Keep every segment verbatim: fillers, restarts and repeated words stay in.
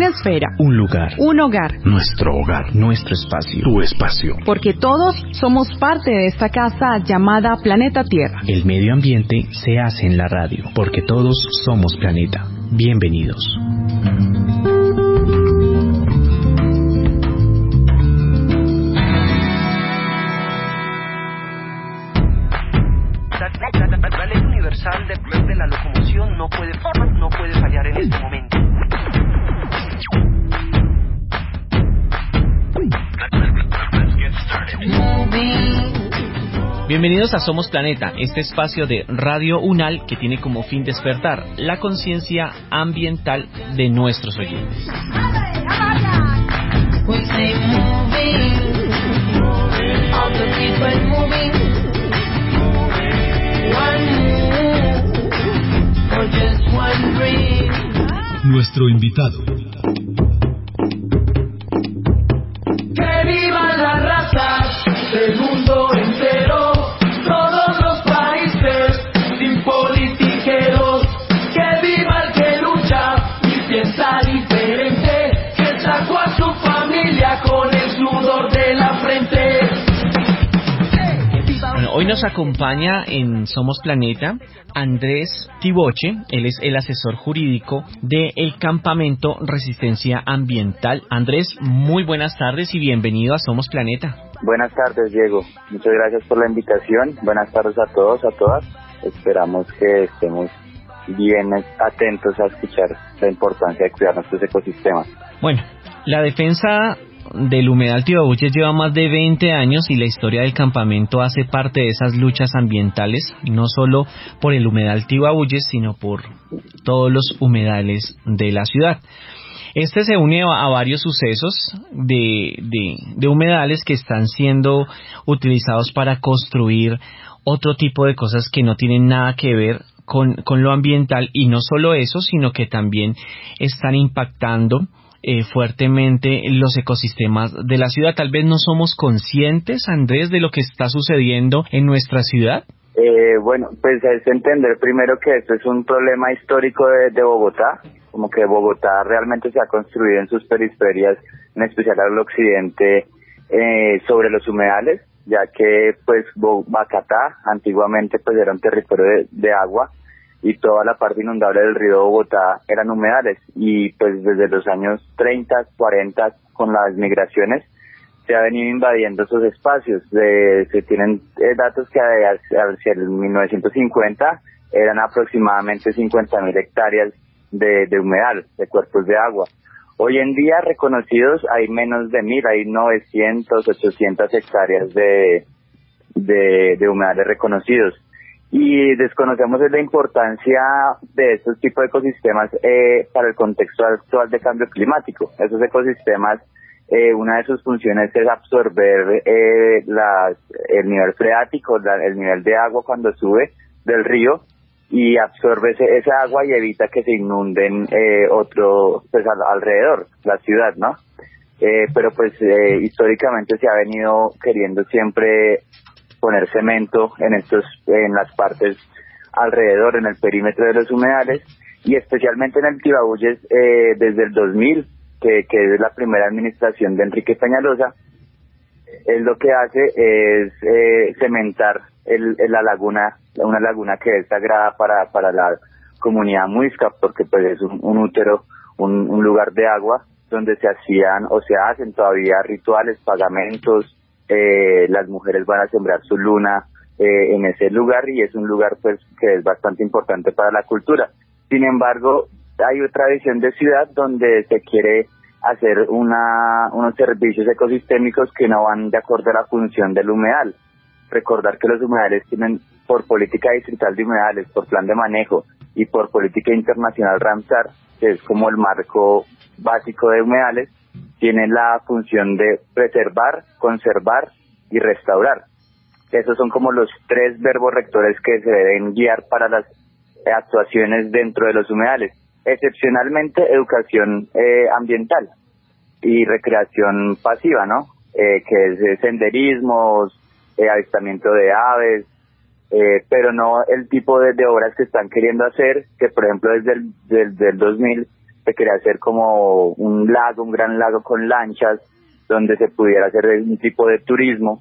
Una esfera. Un lugar. Un hogar. Nuestro hogar. Nuestro espacio. Tu espacio. Porque todos somos parte de esta casa llamada Planeta Tierra. El medio ambiente se hace en la radio. Porque todos somos planeta. Bienvenidos. La ley universal de, de la locomoción no puede, no puede fallar en este momento. Bienvenidos a Somos Planeta, este espacio de Radio UNAL que tiene como fin despertar la conciencia ambiental de nuestros oyentes. Nuestro invitado. ¡Que vivan las razas del mundo entero! Todos los países sin politiqueros. ¡Que viva el que lucha y piensa diferente! ¡Que sacó a su familia con el sudor de la frente! Bueno, hoy nos acompaña en Somos Planeta Andrés Tiboche, él es el asesor jurídico del Campamento Resistencia Ambiental. Andrés, muy buenas tardes y bienvenido a Somos Planeta. Buenas tardes, Diego. Muchas gracias por la invitación. Buenas tardes a todos, a todas. Esperamos que estemos bien atentos a escuchar la importancia de cuidar nuestros ecosistemas. Bueno, la defensa del humedal Tibabuches lleva más de veinte años y la historia del campamento hace parte de esas luchas ambientales, no solo por el humedal Tibabuches, sino por todos los humedales de la ciudad. Este se une a varios sucesos de, de, de humedales que están siendo utilizados para construir otro tipo de cosas que no tienen nada que ver con, con lo ambiental, y no solo eso, sino que también están impactando Eh, fuertemente los ecosistemas de la ciudad. Tal vez no somos conscientes, Andrés, de lo que está sucediendo en nuestra ciudad. Eh, bueno, pues es entender primero que esto es un problema histórico de, de Bogotá, como que Bogotá realmente se ha construido en sus periferias, en especial al occidente, eh, sobre los humedales, ya que pues Bacatá antiguamente pues era un territorio de, de agua, y toda la parte inundable del río Bogotá eran humedales, y pues desde los años treinta, cuarenta, con las migraciones, se ha venido invadiendo esos espacios. De, se tienen eh, datos que hacia el mil novecientos cincuenta eran aproximadamente cincuenta mil hectáreas de, de humedal, de cuerpos de agua. Hoy en día reconocidos hay menos de mil, hay novecientos, ochocientas hectáreas de, de, de humedales reconocidos. Y desconocemos la importancia de estos tipos de ecosistemas eh, para el contexto actual de cambio climático. Esos ecosistemas, eh, una de sus funciones es absorber eh, las, el nivel freático, la, el nivel de agua cuando sube del río, y absorbe ese, esa agua y evita que se inunden eh, otro, pues al, alrededor, la ciudad, ¿no? Eh, pero pues eh, históricamente se ha venido queriendo siempre poner cemento en estos, en las partes alrededor, en el perímetro de los humedales, y especialmente en el Tibabuches eh, desde el dos mil, que, que es la primera administración de Enrique Peñalosa. Él lo que hace es eh, cementar el, el, la laguna, una laguna que es sagrada para, para la comunidad muisca, porque pues es un, un útero, un, un lugar de agua donde se hacían o se hacen todavía rituales, pagamentos. Eh, las mujeres van a sembrar su luna eh, en ese lugar, y es un lugar pues que es bastante importante para la cultura. Sin embargo, hay otra visión de ciudad donde se quiere hacer una unos servicios ecosistémicos que no van de acuerdo a la función del humedal. Recordar que los humedales tienen, por política distrital de humedales, por plan de manejo y por política internacional Ramsar, que es como el marco básico de humedales, tienen la función de preservar, conservar y restaurar. Esos son como los tres verbos rectores que se deben guiar para las actuaciones dentro de los humedales. Excepcionalmente, educación eh, ambiental y recreación pasiva, ¿no? Eh, que es eh, senderismos, eh, avistamiento de aves, eh, pero no el tipo de, de obras que están queriendo hacer, que por ejemplo desde el del, del dos mil se quería hacer como un lago, un gran lago con lanchas, donde se pudiera hacer un tipo de turismo,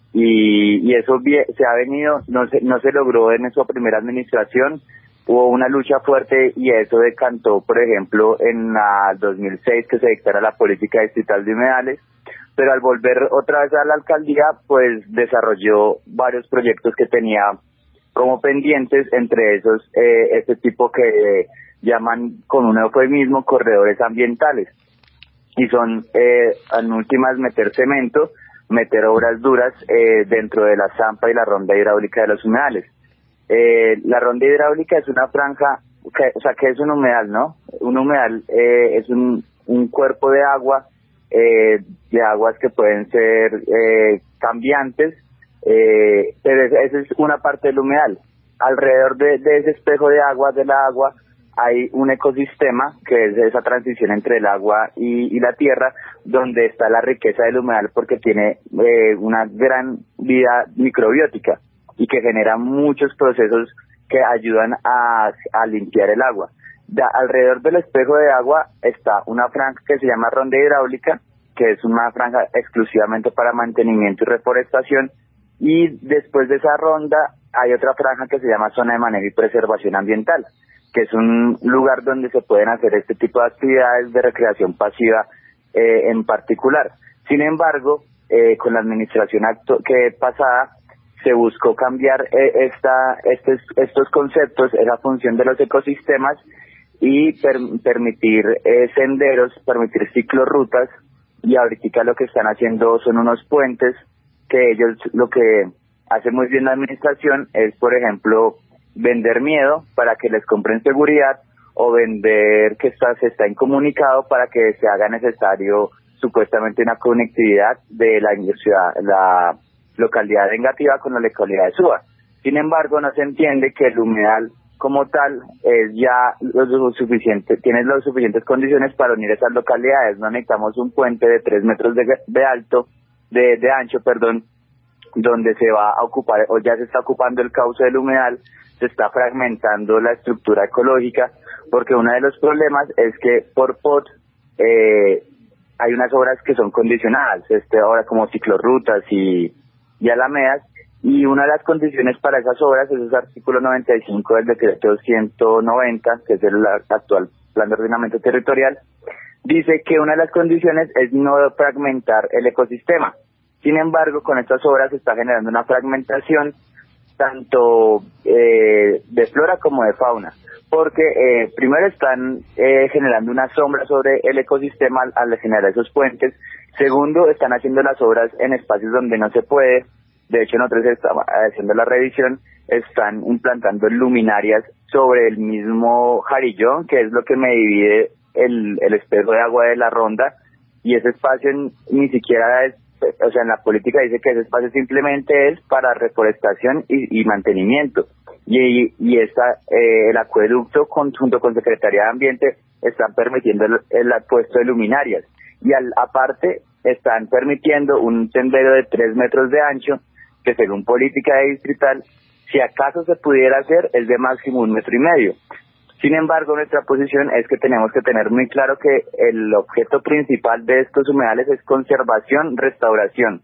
y, y eso se ha venido, no se, no se logró en su primera administración. Hubo una lucha fuerte y eso decantó, por ejemplo, en la dos mil seis que se dictara la política distrital de humedales, pero al volver otra vez a la alcaldía, pues desarrolló varios proyectos que tenía como pendientes, entre esos eh, este tipo que eh, llaman con un eufemismo corredores ambientales, y son eh, en últimas meter cemento, meter obras duras eh, dentro de la zampa y la ronda hidráulica de los humedales. Eh, la ronda hidráulica es una franja, que, o sea, que es un humedal, ¿no? Un humedal eh, es un, un cuerpo de agua, eh, de aguas que pueden ser eh, cambiantes, eh, pero esa es una parte del humedal. Alrededor de, de ese espejo de agua, del agua, hay un ecosistema que es esa transición entre el agua y, y la tierra, donde está la riqueza del humedal, porque tiene eh, una gran vida microbiótica y que genera muchos procesos que ayudan a, a limpiar el agua. De, alrededor del espejo de agua está una franja que se llama ronda hidráulica, que es una franja exclusivamente para mantenimiento y reforestación, y después de esa ronda hay otra franja que se llama zona de manejo y preservación ambiental, que es un lugar donde se pueden hacer este tipo de actividades de recreación pasiva eh, en particular. Sin embargo, eh, con la administración actu- que pasada, se buscó cambiar eh, esta, estos, estos conceptos, esa función de los ecosistemas, y per, permitir eh, senderos, permitir ciclorrutas, y ahorita lo que están haciendo son unos puentes, que ellos lo que hace muy bien la administración es, por ejemplo, vender miedo para que les compren seguridad, o vender que está, se está incomunicado para que se haga necesario supuestamente una conectividad de la ciudad, la localidad de Engativá con la localidad de Suba. Sin embargo, no se entiende que el humedal como tal es ya lo, lo suficiente, tiene las suficientes condiciones para unir esas localidades. No necesitamos un puente de tres metros de, de alto, de, de ancho, perdón, donde se va a ocupar, o ya se está ocupando el cauce del humedal, se está fragmentando la estructura ecológica, porque uno de los problemas es que por P O T eh, hay unas obras que son condicionadas, este ahora como ciclorrutas y, y alamedas, y una de las condiciones para esas obras es el artículo noventa y cinco del decreto ciento noventa, que es el actual plan de ordenamiento territorial, dice que una de las condiciones es no fragmentar el ecosistema. Sin embargo, con estas obras se está generando una fragmentación tanto eh, de flora como de fauna, porque eh, primero están eh, generando una sombra sobre el ecosistema al, al generar esos puentes. Segundo, están haciendo las obras en espacios donde no se puede. De hecho, nosotros estamos haciendo la revisión, están implantando luminarias sobre el mismo jarillón, que es lo que me divide el, el espejo de agua de la ronda, y ese espacio ni siquiera es, o sea, en la política dice que ese espacio simplemente es para reforestación y, y mantenimiento, y, y esta, eh, el acueducto con, junto con Secretaría de Ambiente están permitiendo el, el puesto de luminarias, y al, aparte están permitiendo un sendero de tres metros de ancho, que según política distrital, si acaso se pudiera hacer, es de máximo un metro y medio. Sin embargo, nuestra posición es que tenemos que tener muy claro que el objeto principal de estos humedales es conservación, restauración,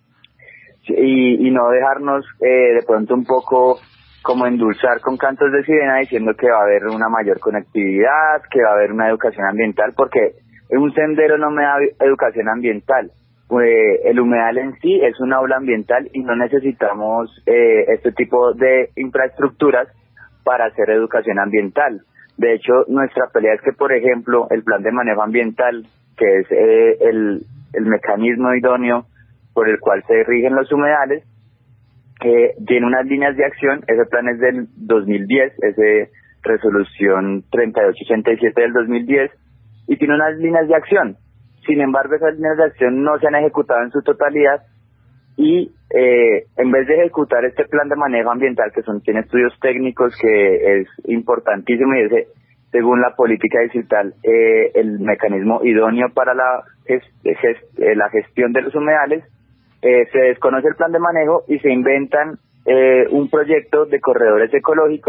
y, y no dejarnos eh, de pronto un poco como endulzar con cantos de sirena diciendo que va a haber una mayor conectividad, que va a haber una educación ambiental, porque un sendero no me da educación ambiental. Eh, el humedal en sí es un aula ambiental y no necesitamos eh, este tipo de infraestructuras para hacer educación ambiental. De hecho, nuestra pelea es que, por ejemplo, el plan de manejo ambiental, que es eh, el, el mecanismo idóneo por el cual se rigen los humedales, que tiene unas líneas de acción. Ese plan es del dos mil diez, es de resolución treinta y ocho ochenta y siete del dos mil diez, y tiene unas líneas de acción. Sin embargo, esas líneas de acción no se han ejecutado en su totalidad, y eh, en vez de ejecutar este plan de manejo ambiental, que son tiene estudios técnicos, que es importantísimo, y es, según la política distrital, eh, el mecanismo idóneo para la, gest, gest, eh, la gestión de los humedales, eh, se desconoce el plan de manejo y se inventan eh, un proyecto de corredores ecológicos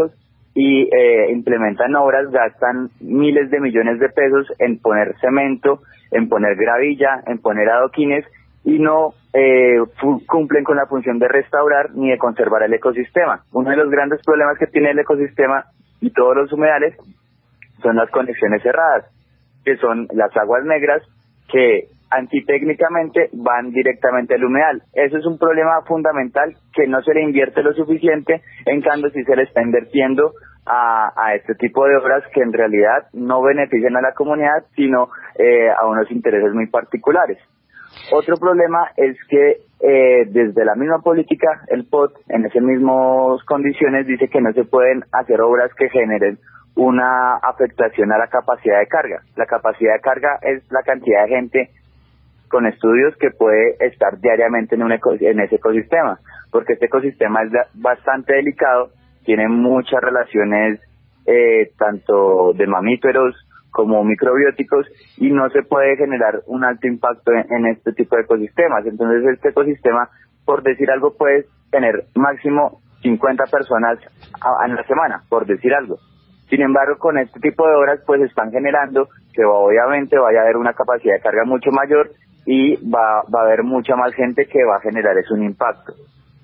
y eh, implementan obras, gastan miles de millones de pesos en poner cemento, en poner gravilla, en poner adoquines, y no eh, fu- cumplen con la función de restaurar ni de conservar el ecosistema. Uno de los grandes problemas que tiene el ecosistema y todos los humedales son las conexiones cerradas, que son las aguas negras que antitécnicamente van directamente al humedal. Eso es un problema fundamental que no se le invierte lo suficiente, en cambio sí se le está invirtiendo a, a este tipo de obras que en realidad no benefician a la comunidad, sino eh, a unos intereses muy particulares. Otro problema es que eh, desde la misma política, el P O T, en esas mismas condiciones, dice que no se pueden hacer obras que generen una afectación a la capacidad de carga. La capacidad de carga es la cantidad de gente con estudios que puede estar diariamente en, un eco, en ese ecosistema, porque este ecosistema es bastante delicado, tiene muchas relaciones eh, tanto de mamíferos como microbióticos, y no se puede generar un alto impacto en, en este tipo de ecosistemas. Entonces este ecosistema, por decir algo, puede tener máximo cincuenta personas a, a la semana, por decir algo. Sin embargo, con este tipo de obras pues están generando que obviamente vaya a haber una capacidad de carga mucho mayor y va, va a haber mucha más gente que va a generar eso un impacto.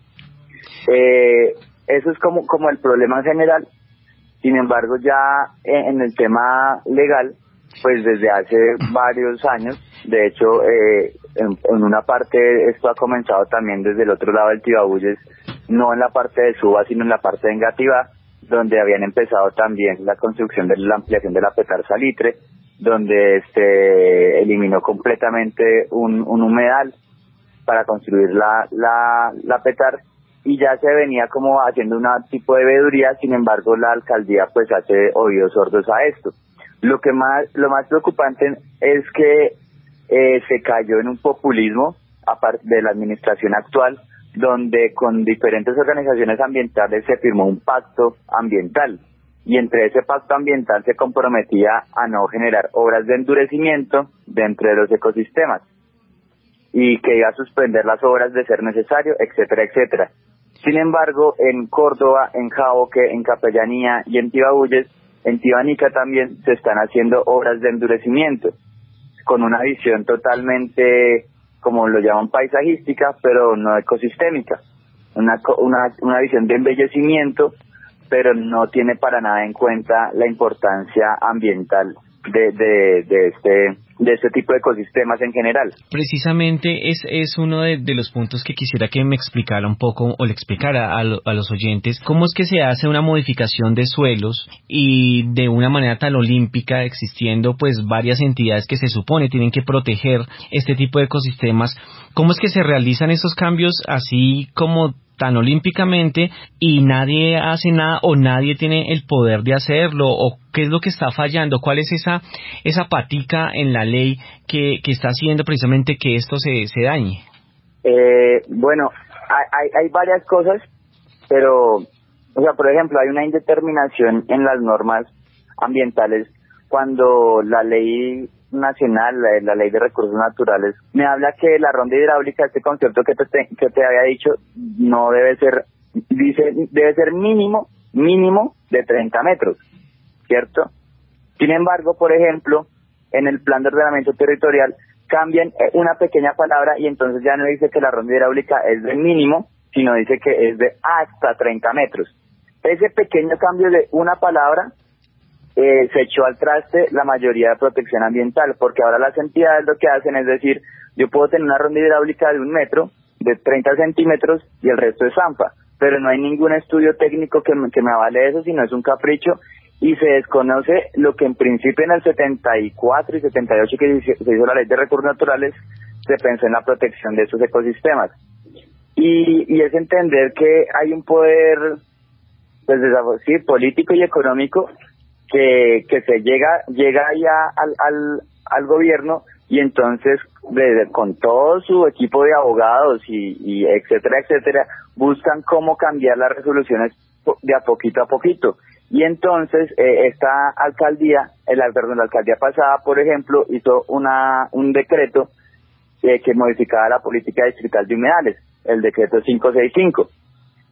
Eh, eso es como, como el problema en general. Sin embargo, ya en, en el tema legal, pues desde hace varios años, de hecho, eh, en, en una parte esto ha comenzado también desde el otro lado del Tibabuyes, no en la parte de Suba, sino en la parte de Engativá, donde habían empezado también la construcción de la ampliación de la Petar Salitre, donde este eliminó completamente un, un humedal para construir la, la, la Petar, y ya se venía como haciendo un tipo de veeduría. Sin embargo, la alcaldía pues hace oídos sordos a esto. Lo que más, lo más preocupante es que eh, se cayó en un populismo aparte de la administración actual, donde con diferentes organizaciones ambientales se firmó un pacto ambiental, y entre ese pacto ambiental se comprometía a no generar obras de endurecimiento dentro de los ecosistemas, y que iba a suspender las obras de ser necesario, etcétera, etcétera. Sin embargo, en Córdoba, en Jauque, en Capellanía y en Tibabuyes, en Tibanica también se están haciendo obras de endurecimiento, con una visión totalmente, como lo llaman, paisajística, pero no ecosistémica, una, una, una visión de embellecimiento, pero no tiene para nada en cuenta la importancia ambiental de, de, de este de este tipo de ecosistemas en general. Precisamente es, es uno de, de los puntos que quisiera que me explicara un poco, o le explicara a, lo, a los oyentes, cómo es que se hace una modificación de suelos y de una manera tan olímpica, existiendo pues varias entidades que se supone tienen que proteger este tipo de ecosistemas. ¿Cómo es que se realizan esos cambios así como tan olímpicamente y nadie hace nada, o nadie tiene el poder de hacerlo, o qué es lo que está fallando? ¿Cuál es esa esa patica en la ley que, que está haciendo precisamente que esto se, se dañe? Eh, bueno, hay, hay varias cosas, pero, o sea, por ejemplo, hay una indeterminación en las normas ambientales cuando la ley nacional, la, la ley de recursos naturales, me habla que la ronda hidráulica, este concepto que te, que te había dicho, no debe ser, dice, debe ser mínimo, mínimo de treinta metros, ¿cierto? Sin embargo, por ejemplo, en el plan de ordenamiento territorial cambian una pequeña palabra y entonces ya no dice que la ronda hidráulica es de mínimo, sino dice que es de hasta treinta metros. Ese pequeño cambio de una palabra Eh, se echó al traste la mayoría de protección ambiental, porque ahora las entidades lo que hacen es decir, yo puedo tener una ronda hidráulica de un metro, de treinta centímetros, y el resto es zampa, pero no hay ningún estudio técnico que me, que me avale eso, sino es un capricho, y se desconoce lo que en principio en el setenta y cuatro y setenta y ocho que se hizo la ley de recursos naturales, se pensó en la protección de esos ecosistemas, y, y es entender que hay un poder, pues, sí, político y económico, que que se llega llega ya al al al gobierno, y entonces de, con todo su equipo de abogados y, y etcétera etcétera buscan cómo cambiar las resoluciones de a poquito a poquito, y entonces eh, esta alcaldía el perdón la alcaldía pasada, por ejemplo, hizo una un decreto eh, que modificaba la política distrital de humedales, el decreto quinientos sesenta y cinco.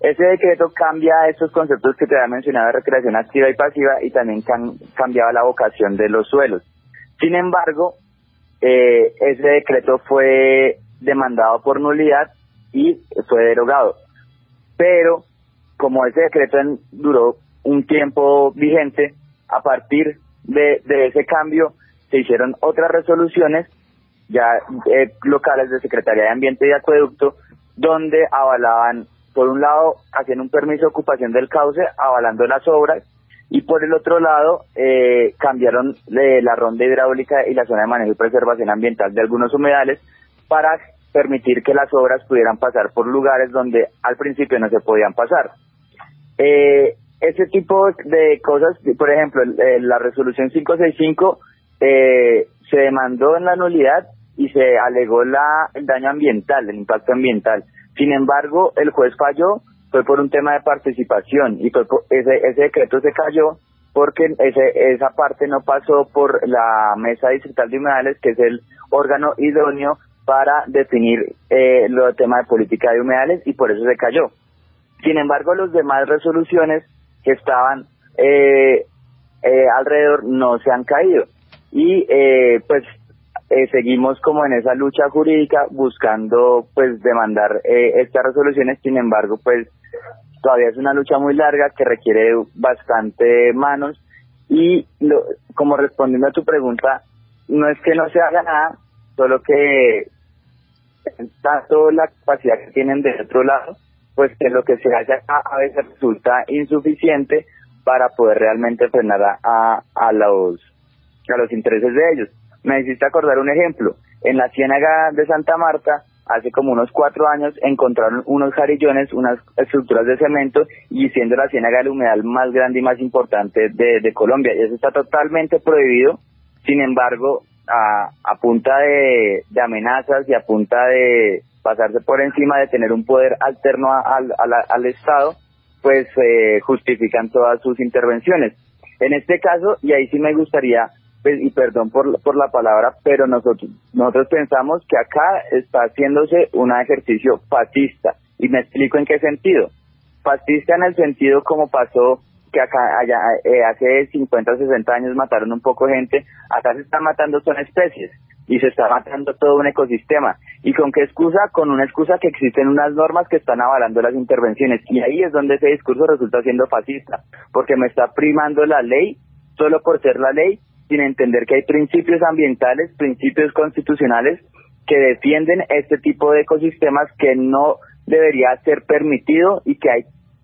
Ese decreto cambia estos conceptos que te había mencionado de recreación activa y pasiva y también can, cambiaba la vocación de los suelos. Sin embargo, eh, ese decreto fue demandado por nulidad y fue derogado. Pero, como ese decreto en, duró un tiempo vigente, a partir de, de ese cambio se hicieron otras resoluciones ya eh, locales de Secretaría de Ambiente y Acueducto, donde avalaban, por un lado, hacían un permiso de ocupación del cauce, avalando las obras, y por el otro lado, eh, cambiaron eh, la ronda hidráulica y la zona de manejo y preservación ambiental de algunos humedales para permitir que las obras pudieran pasar por lugares donde al principio no se podían pasar. Eh, ese tipo de cosas, por ejemplo, eh, la resolución quinientos sesenta y cinco eh, se demandó en la nulidad y se alegó la, el daño ambiental, el impacto ambiental. Sin embargo, el juez falló, fue por un tema de participación, y fue por, ese, ese decreto se cayó porque ese, esa parte no pasó por la Mesa Distrital de Humedales, que es el órgano idóneo para definir eh, los temas de política de humedales, y por eso se cayó. Sin embargo, las demás resoluciones que estaban eh, eh, alrededor no se han caído, y eh, pues eh, seguimos como en esa lucha jurídica buscando pues demandar eh, estas resoluciones. Sin embargo, pues todavía es una lucha muy larga que requiere bastante manos, y lo, como respondiendo a tu pregunta, no es que no se haga nada, solo que tanto la capacidad que tienen de otro lado, pues que lo que se hace acá a veces resulta insuficiente para poder realmente frenar a, a, a los a los intereses de ellos. Me hiciste acordar un ejemplo. En la Ciénaga de Santa Marta, hace como unos cuatro años, encontraron unos jarillones, unas estructuras de cemento, y siendo la ciénaga del humedal más grande y más importante de, de Colombia, y eso está totalmente prohibido. Sin embargo, a, a punta de, de amenazas y a punta de pasarse por encima, de tener un poder alterno a, a, a la, al Estado, pues eh, justifican todas sus intervenciones. En este caso, y ahí sí me gustaría, pues, y perdón por, por la palabra, pero nosotros nosotros pensamos que acá está haciéndose un ejercicio fascista, y me explico en qué sentido. Fascista en el sentido como pasó que acá allá eh, hace cincuenta o sesenta años mataron un poco de gente. Acá se están matando son especies, y se está matando todo un ecosistema. ¿Y con qué excusa? Con una excusa que existen unas normas que están avalando las intervenciones, y ahí es donde ese discurso resulta siendo fascista, porque me está primando la ley solo por ser la ley, sin entender que hay principios ambientales, principios constitucionales que defienden este tipo de ecosistemas, que no debería ser permitido, y que hay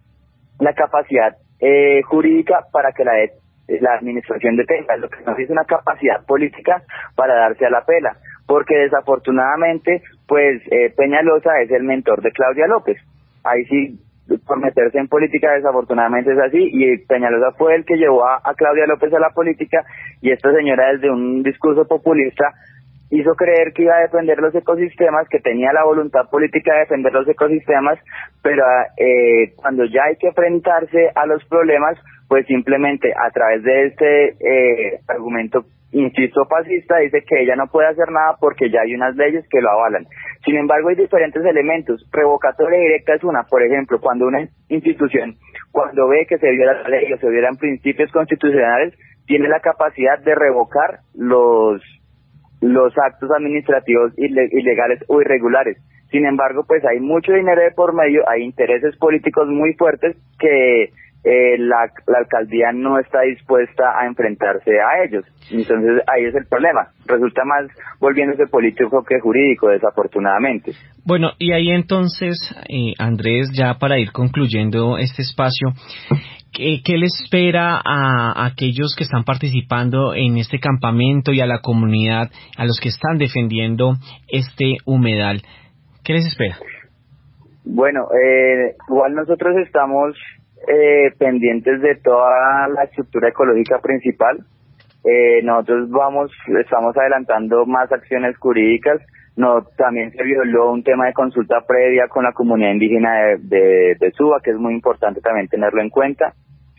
la capacidad eh, jurídica para que la, la administración detenga. Lo que no es una capacidad política para darse a la pela, porque desafortunadamente pues eh, Peñalosa es el mentor de Claudia López. Ahí sí, por meterse en política, desafortunadamente es así, y Peñalosa fue el que llevó a, a Claudia López a la política, y esta señora, desde un discurso populista, hizo creer que iba a defender los ecosistemas, que tenía la voluntad política de defender los ecosistemas, pero eh, cuando ya hay que enfrentarse a los problemas, pues simplemente a través de este eh, argumento, insisto, fascista, dice que ella no puede hacer nada porque ya hay unas leyes que lo avalan. Sin embargo, hay diferentes elementos. Revocatoria directa es una. Por ejemplo, cuando una institución, cuando ve que se viola la ley o se violan principios constitucionales, tiene la capacidad de revocar los los actos administrativos ilegales o irregulares. Sin embargo, pues hay mucho dinero de por medio, hay intereses políticos muy fuertes que eh, la, la alcaldía no está dispuesta a enfrentarse a ellos. Entonces ahí es el problema. Resulta más volviéndose político que jurídico, desafortunadamente. Bueno, y ahí entonces, eh, Andrés, ya para ir concluyendo este espacio, ¿Qué, ¿qué le espera a, a aquellos que están participando en este campamento y a la comunidad, a los que están defendiendo este humedal? ¿Qué les espera? Bueno, eh, igual nosotros estamos eh, pendientes de toda la estructura ecológica principal. Eh, nosotros vamos, estamos adelantando más acciones jurídicas. No, también se violó un tema de consulta previa con la comunidad indígena de, de, de Suba, que es muy importante también tenerlo en cuenta.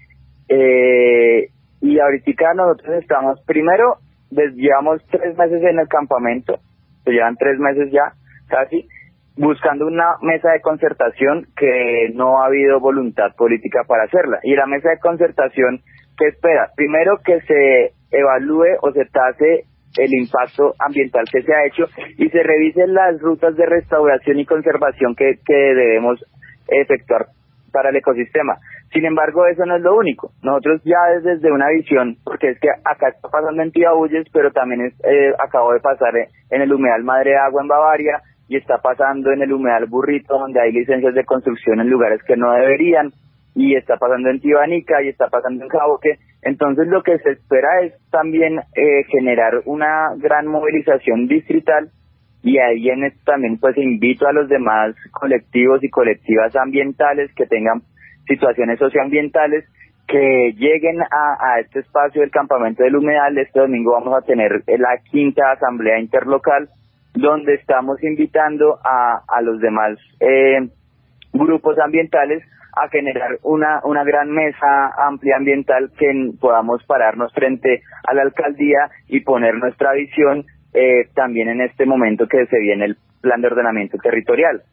Eh, y ahorita nosotros estamos, primero, llevamos tres meses en el campamento, se llevan tres meses ya, casi, buscando una mesa de concertación que no ha habido voluntad política para hacerla. Y la mesa de concertación, ¿qué espera? Primero, que se evalúe o se tase el impacto ambiental que se ha hecho y se revisen las rutas de restauración y conservación que, que debemos efectuar para el ecosistema. Sin embargo, eso no es lo único. Nosotros ya desde una visión, porque es que acá está pasando en Tibabuyes, pero también es, eh, acabó de pasar en el humedal Madre Agua en Bavaria, y está pasando en el humedal Burrito, donde hay licencias de construcción en lugares que no deberían, y está pasando en Tibanica, y está pasando en Jaboque. Entonces lo que se espera es también eh, generar una gran movilización distrital, y ahí en esto también pues invito a los demás colectivos y colectivas ambientales que tengan situaciones socioambientales que lleguen a, a este espacio del campamento del humedal. Este domingo vamos a tener la quinta asamblea interlocal, donde estamos invitando a, a los demás eh, grupos ambientales a generar una, una gran mesa amplia ambiental que podamos pararnos frente a la alcaldía y poner nuestra visión eh, también en este momento que se viene el plan de ordenamiento territorial.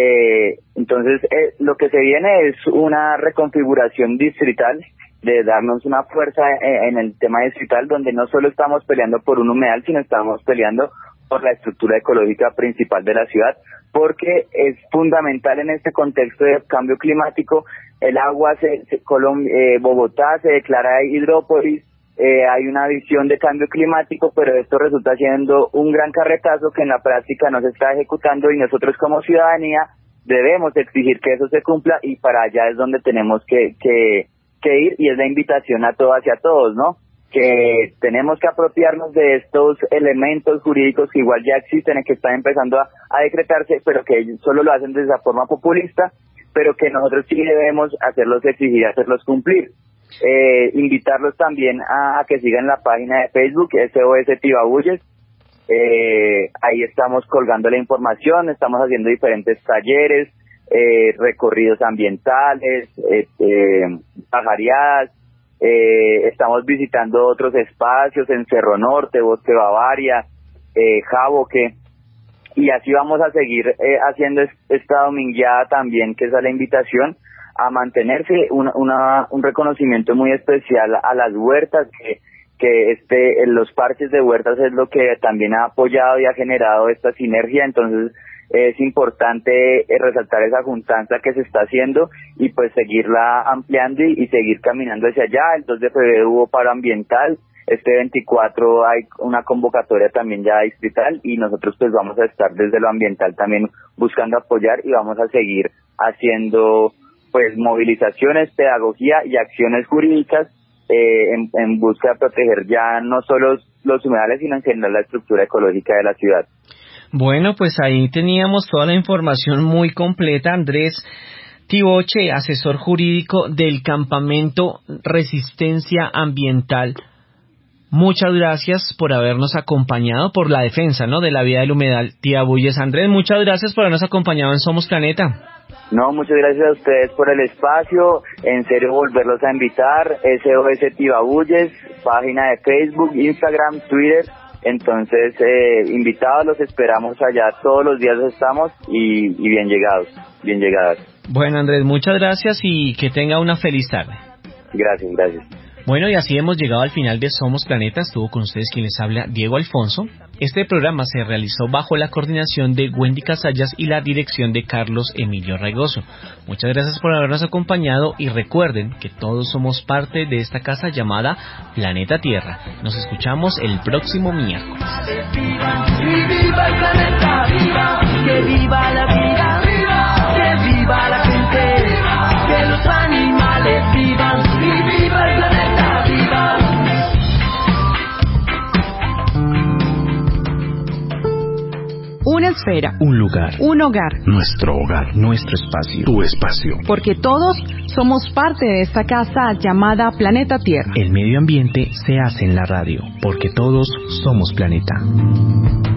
Eh, entonces, eh, lo que se viene es una reconfiguración distrital, de darnos una fuerza en, en el tema distrital, donde no solo estamos peleando por un humedal, sino estamos peleando por la estructura ecológica principal de la ciudad, porque es fundamental en este contexto de cambio climático. El agua, se, se Colom, eh, Bogotá se declara hidrópolis, eh, hay una visión de cambio climático, pero esto resulta siendo un gran carretazo que en la práctica no se está ejecutando, y nosotros como ciudadanía debemos exigir que eso se cumpla, y para allá es donde tenemos que, que, que ir, y es la invitación a todas y a todos, ¿no? Que tenemos que apropiarnos de estos elementos jurídicos que igual ya existen y que están empezando a, a decretarse, pero que ellos solo lo hacen de esa forma populista, pero que nosotros sí debemos hacerlos exigir y hacerlos cumplir. Eh, invitarlos también a, a que sigan la página de Facebook S O S Tibabuyes. Eh, ahí estamos colgando la información, estamos haciendo diferentes talleres, eh, recorridos ambientales, eh, eh, pajareadas. Eh, estamos visitando otros espacios en Cerro Norte, Bosque Bavaria, eh, Jaboque, y así vamos a seguir eh, haciendo esta domingueada también, que es a la invitación a mantenerse una, una, un reconocimiento muy especial a las huertas, que, que este los parches de huertas es lo que también ha apoyado y ha generado esta sinergia. Entonces es importante eh, resaltar esa juntanza que se está haciendo y pues seguirla ampliando y, y seguir caminando hacia allá. El dos de febrero hubo paro ambiental, este veinticuatro hay una convocatoria también ya distrital, y nosotros pues vamos a estar desde lo ambiental también buscando apoyar, y vamos a seguir haciendo pues movilizaciones, pedagogía y acciones jurídicas eh, en, en busca de proteger ya no solo los, los humedales, sino en general la estructura ecológica de la ciudad. Bueno, pues ahí teníamos toda la información muy completa. Andrés Tiboche, asesor jurídico del Campamento Resistencia Ambiental. Muchas gracias por habernos acompañado, por la defensa, ¿no?, de la vida del humedal Tibabuyes. Andrés, muchas gracias por habernos acompañado en Somos Planeta. No, muchas gracias a ustedes por el espacio. En serio, volverlos a invitar. S O S Tibabuyes, página de Facebook, Instagram, Twitter. Entonces, eh, invitados, los esperamos allá, todos los días estamos, y, y bien llegados, bien llegadas. Bueno, Andrés, muchas gracias y que tenga una feliz tarde. Gracias, gracias. Bueno, y así hemos llegado al final de Somos Planeta. Estuvo con ustedes quien les habla, Diego Alfonso. Este programa se realizó bajo la coordinación de Wendy Casallas y la dirección de Carlos Emilio Regoso. Muchas gracias por habernos acompañado, y recuerden que todos somos parte de esta casa llamada Planeta Tierra. Nos escuchamos el próximo miércoles. ¡Y viva el planeta! ¡Viva! ¡Que viva la vida! ¡Viva! ¡Que viva la gente! ¡Viva! ¡Que los animales vivan! ¡Y viva el planeta! ¡Viva! Una esfera, Un lugar, un hogar, nuestro hogar, nuestro espacio, tu espacio. porque todos somos parte de esta casa llamada Planeta Tierra. El medio ambiente se hace en la radio, porque todos somos planeta.